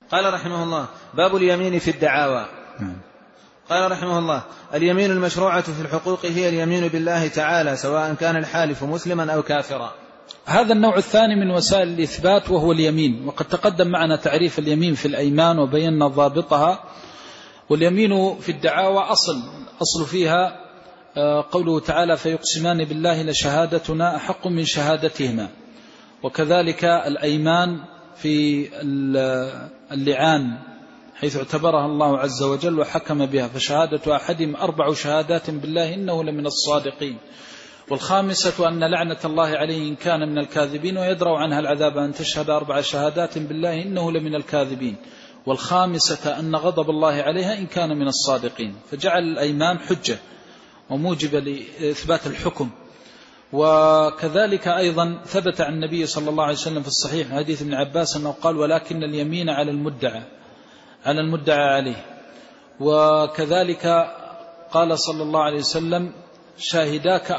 قال رحمه الله: باب اليمين في الدعاوى. قال رحمه الله: اليمين المشروعة في الحقوق هي اليمين بالله تعالى سواء كان الحالف مسلما أو كافرا. هذا النوع الثاني من وسائل الإثبات وهو اليمين، وقد تقدم معنا تعريف اليمين في الأيمان وبينا ضابطها. واليمين في الدعاوى أصل فيها قوله تعالى: فيقسمان بالله لشهادتنا أحق من شهادتهما. وكذلك الأيمان في اللعان حيث اعتبرها الله عز وجل وحكم بها، فشهادة أحدهم 4 شهادات بالله إنه لمن الصادقين. والخامسة أن لعنة الله عليه إن كان من الكاذبين ويدرأ عنها العذاب أن تشهد 4 شهادات بالله إنه لمن الكاذبين. والخامسة أن غضب الله عليها إن كان من الصادقين. فجعل الأيمان حجة وموجبة لإثبات الحكم. وكذلك أيضا ثبت عن النبي صلى الله عليه وسلم في الصحيح حديث ابن عباس أنه قال: ولكن اليمين على المدعى عليه. وكذلك قال صلى الله عليه وسلم: شاهداك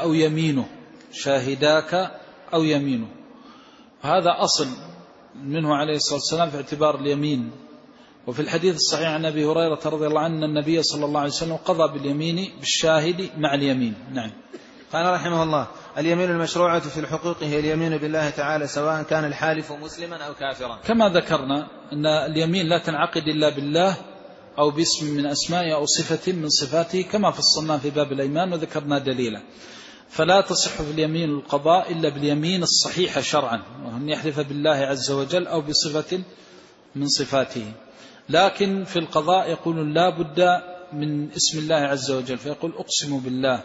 أو يمينه. هذا أصل منه عليه الصلاة والسلام في اعتبار اليمين. وفي الحديث الصحيح عن أبي هريرة رضي الله عنه النبي صلى الله عليه وسلم قضى باليمين بالشاهد مع اليمين. نعم. قال رحمه الله: اليمين المشروعة في الحقوق هي اليمين بالله تعالى سواء كان الحالف مسلما أو كافرا. كما ذكرنا أن اليمين لا تنعقد إلا بالله أو باسم من أسمائه أو صفة من صفاته كما فصلنا في باب الأيمان وذكرنا دليلا. فلا تصح في اليمين القضاء إلا باليمين الصحيحة شرعا، وأن يحلف بالله عز وجل أو بصفة من صفاته. لكن في القضاء يقول لا بد من اسم الله عز وجل، فيقول أقسم بالله،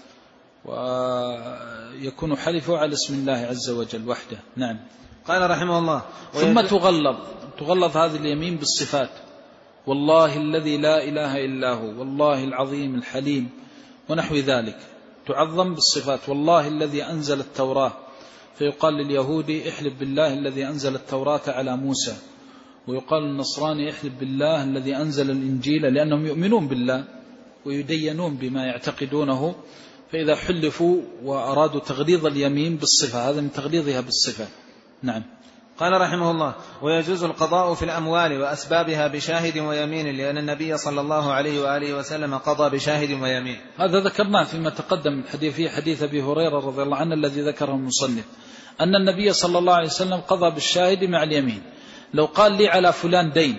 ويكون حلفه على اسم الله عز وجل وحده. نعم. قال رحمه الله: ثم تغلظ هذه اليمين بالصفات: والله الذي لا إله إلا هو، والله العظيم الحليم، ونحو ذلك. تعظم بالصفات: والله الذي أنزل التوراة، فيقال لليهودي: احلف بالله الذي أنزل التوراة على موسى. ويقال للنصراني: احلف بالله الذي أنزل الإنجيل، لأنهم يؤمنون بالله ويدينون بما يعتقدونه. فإذا حلفوا وأرادوا تغليظ اليمين بالصفة، هذا من تغليظها بالصفة. نعم. قال رحمه الله: ويجوز القضاء في الأموال وأسبابها بشاهد ويمين، لأن النبي صلى الله عليه وآله وسلم قضى بشاهد ويمين. هذا ذكرناه فيما تقدم في حديث أبي هريرة رضي الله عنه الذي ذكره المصنف، أن النبي صلى الله عليه وسلم قضى بالشاهد مع اليمين. لو قال لي على فلان دين،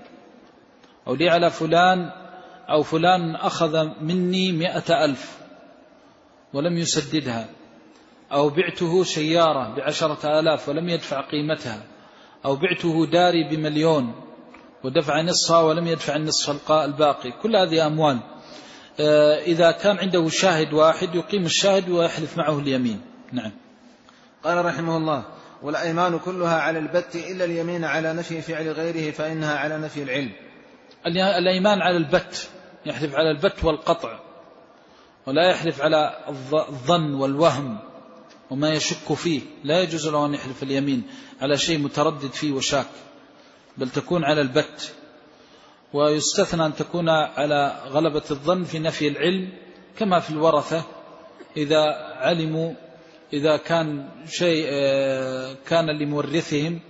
أو لي على فلان، أو فلان أخذ مني 100,000 ولم يسددها، أو بعته سيارة ب10,000 ولم يدفع قيمتها، أو بعته داري ب1,000,000 ودفع نصفها ولم يدفع النصف الباقي، كل هذه أموال. إذا كان عنده شاهد واحد يقيم الشاهد ويحلف معه اليمين. نعم. قال رحمه الله: والأيمان كلها على البت إلا اليمين على نفي فعل غيره فإنها على نفي العلم. الأيمان على البت، يحلف على البت والقطع، ولا يحلف على الظن والوهم وما يشك فيه. لا يجوز له أن يحلف اليمين على شيء متردد فيه وشاك، بل تكون على البت. ويستثنى أن تكون على غلبة الظن في نفي العلم، كما في الورثة إذا علموا، إذا كان شيء كان لمورثهم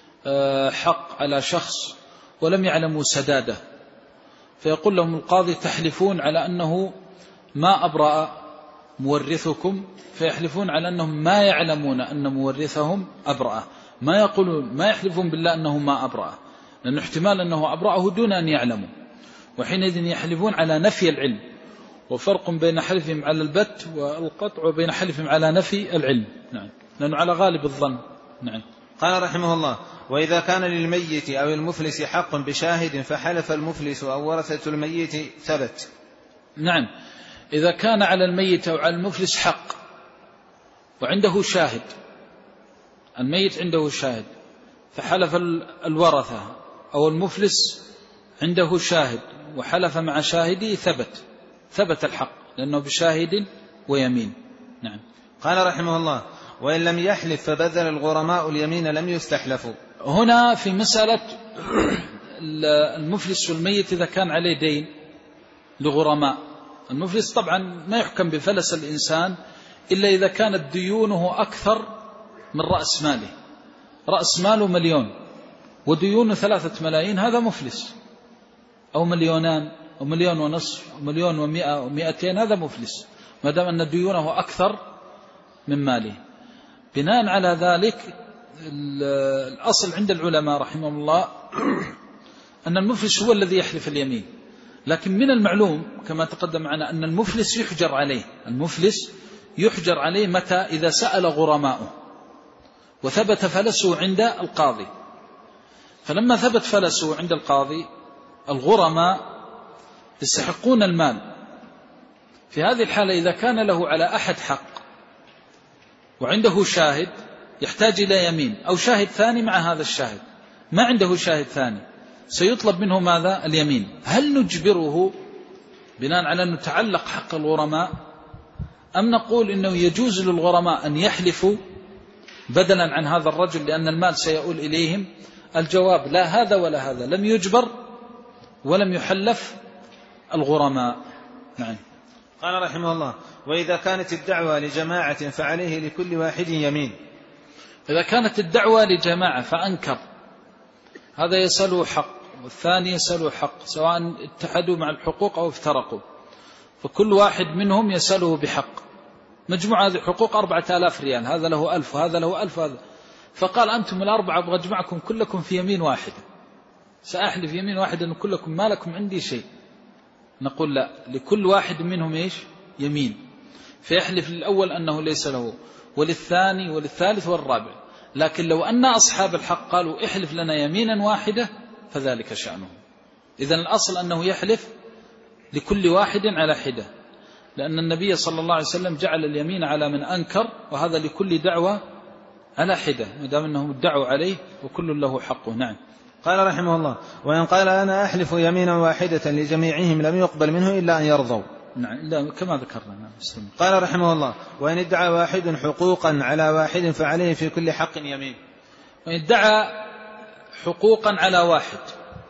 حق على شخص ولم يعلموا سداده، فيقول لهم القاضي: تحلفون على أنه ما أبرأ مورثكم، فيحلفون على أنهم ما يعلمون أن مورثهم أبرأ، ما يحلفون بالله أنه ما أبرأ، لأن احتمال أنه أبرأه دون أن يعلموا، وحينئذ يحلفون على نفي العلم. وفرق بين حلفهم على البت والقطع وبين حلفهم على نفي العلم. نعم. لأنه على غالب الظن. نعم. قال رحمه الله: وإذا كان للميت أو المفلس حق بشاهد فحلف المفلس أو ورثة الميت ثبت. نعم. إذا كان على الميت أو على المفلس حق وعنده شاهد، الميت عنده شاهد فحلف الورثة أو المفلس عنده شاهد وحلف مع شاهده، ثبت الحق، لأنه بشاهد ويمين. نعم. قال رحمه الله: وإن لم يحلف فبذل الغرماء اليمين لم يستحلفوا. هنا في مسألة المفلس والميت إذا كان عليه دين لغرماء، المفلس طبعا ما يحكم بفلس الإنسان إلا إذا كانت ديونه أكثر من رأس ماله. رأس ماله 1,000,000 وديون 3 ملايين هذا مفلس، أو 2,000,000 أو 1,500,000 أو 1,100,000 أو 200 هذا مفلس ما دام أن ديونه أكثر من ماله. بناء على ذلك الأصل عند العلماء رحمه الله أن المفلس هو الذي يحلف اليمين، لكن من المعلوم كما تقدم معنا أن المفلس يحجر عليه، المفلس يحجر عليه متى؟ إذا سأل غرماؤه وثبت فلسه عند القاضي. فلما ثبت فلسه عند القاضي الغرماء يستحقون المال. في هذه الحالة إذا كان له على أحد حق وعنده شاهد يحتاج إلى يمين أو شاهد ثاني مع هذا الشاهد، ما عنده شاهد ثاني، سيطلب منه ماذا؟ اليمين. هل نجبره بناء على أن نتعلق حق الغرماء، أم نقول إنه يجوز للغرماء أن يحلفوا بدلا عن هذا الرجل لأن المال سيؤول إليهم؟ الجواب لا هذا ولا هذا، لم يجبر ولم يحلف الغرماء. نعم. قال رحمه الله: وإذا كانت الدعوة لجماعة فعليه لكل واحد يمين. إذا كانت الدعوة لجماعة فأنكر، هذا يسأله حق والثاني يسأله حق، سواء اتحدوا مع الحقوق أو افترقوا، فكل واحد منهم يسأله بحق. مجموع هذه الحقوق 4,000 ريال، هذا له 1000 وهذا له 1000 وهذا. فقال أنتم الأربعة أبغى أجمعكم كلكم في يمين واحدة، سأحلف يمين واحدة أن كلكم ما لكم عندي شيء. نقول لا، لكل واحد منهم إيش؟ يمين. فيحلف للأول أنه ليس له، وللثاني وللثالث والرابع. لكن لو أن أصحاب الحق قالوا احلف لنا يمينا واحدة فذلك شأنه. إذن الأصل أنه يحلف لكل واحد على حدة، لأن النبي صلى الله عليه وسلم جعل اليمين على من أنكر، وهذا لكل دعوة على حدة ما دام أنهم ادعوا عليه وكل له حقه. نعم. قال رحمه الله: وإن قال أنا أحلف يمينا واحدة لجميعهم لم يقبل منه إلا أن يرضوا. نعم كما ذكرنا. نعم. قال رحمه الله: وإن ادعى واحد حقوقا على واحد فعليه في كل حق يمين. وإن ادعى حقوقا على واحد،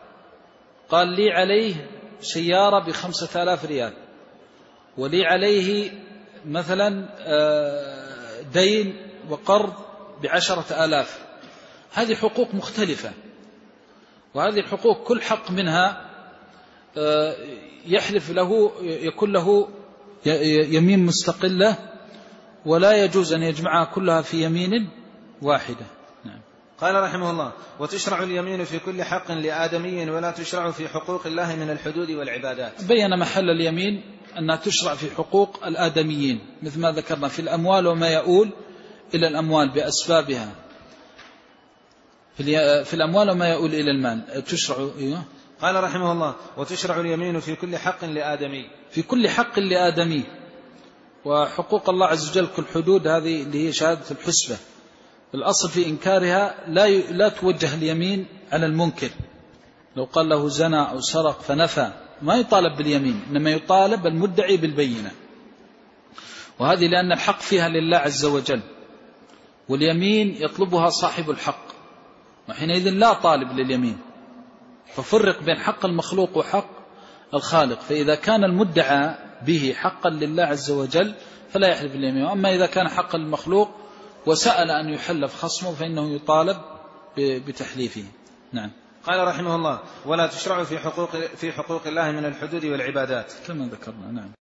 قال لي عليه سيارة ب5,000 ريال، ولي عليه مثلا دين وقرض ب10,000، هذه حقوق مختلفة، وهذه الحقوق كل حق منها يحلف له، يكون له يمين مستقلة، ولا يجوز أن يجمعها كلها في يمين واحدة. نعم. قال رحمه الله: وتشرع اليمين في كل حق لآدمي ولا تشرع في حقوق الله من الحدود والعبادات. بين محل اليمين أنها تشرع في حقوق الآدميين، مثل ما ذكرنا في الأموال وما يؤول إلى الأموال بأسبابها، في الأموال وما يؤول إلى المال تشرع. قال رحمه الله: وتشرع اليمين في كل حق لآدمي، في كل حق لآدمي. وحقوق الله عز وجل كل حدود هذه اللي هي شهادة الحسبة، الأصل في إنكارها لا توجه اليمين على المنكر. لو قال له زنا أو سرق فنفى ما يطالب باليمين، إنما يطالب المدعي بالبينة، وهذه لأن الحق فيها لله عز وجل، واليمين يطلبها صاحب الحق، وحينئذ لا طالب لليمين. ففرق بين حق المخلوق وحق الخالق، فإذا كان المدعى به حقا لله عز وجل فلا يحلف اليمين، وأما إذا كان حقا للمخلوق وسأل أن يحلف خصمه فإنه يطالب بتحليفه. نعم. قال رحمه الله: ولا تشرع في حقوق الله من الحدود والعبادات، كما ذكرنا. نعم.